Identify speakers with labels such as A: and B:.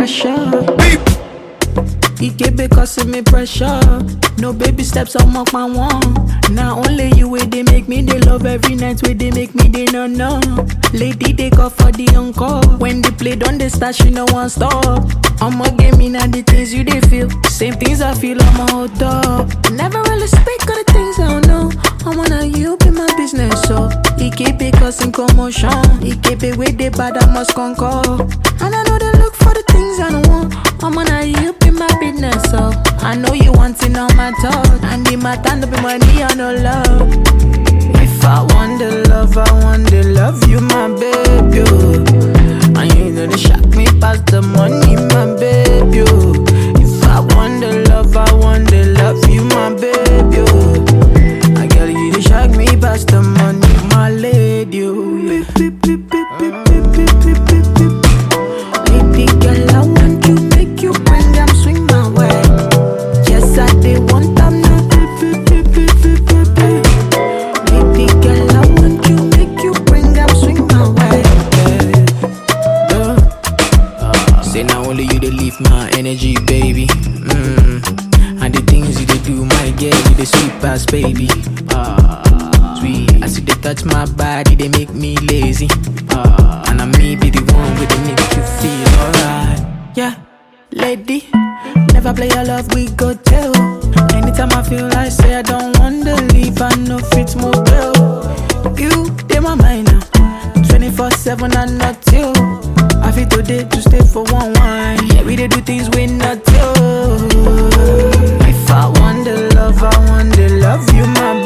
A: pressure. He keep it causing me pressure. No baby steps, I'm up my one. Now only you way they make me they love every night where they make me they no. Lady they call for the encore. When they play don't they start she no one stop. I'ma give me now the things you they feel. Same things I feel I'm a hold up. Never really speak of the things I don't know. I wanna you be my business so. He keep it causing commotion. He keep it with the bad I must conquer. And I know they look for the things I don't want. I'm gonna you be my business, so I know you wanting all my talk. And the matter no be money or no love. If I want the love, I want the love, you my baby. Oh. And you know they shock me past the money, my baby. Oh. If I want the love, I want the love, you my baby. Oh. I girl you they shock me past the money, my lady. Oh. Yeah. Baby girl, I want you. You bring them swing my way. Yes, I did want them now. Baby girl, I want you. Make you bring them swing my way. Say now only you they leave my energy, baby. And the things you they do, my girl, you they sweet past, baby. Sweet. I see they touch my body, they make me lazy. And I may be the one with the make you feel alright. Yeah. Lady, never play your love, we go tell. Anytime I feel I say I don't want to leave, I know it's more real. You, they my mind now 24/7, I'm not you. I feel today to stay for one wine. Yeah, we they do things we not you. If I want the love, I want the love, you my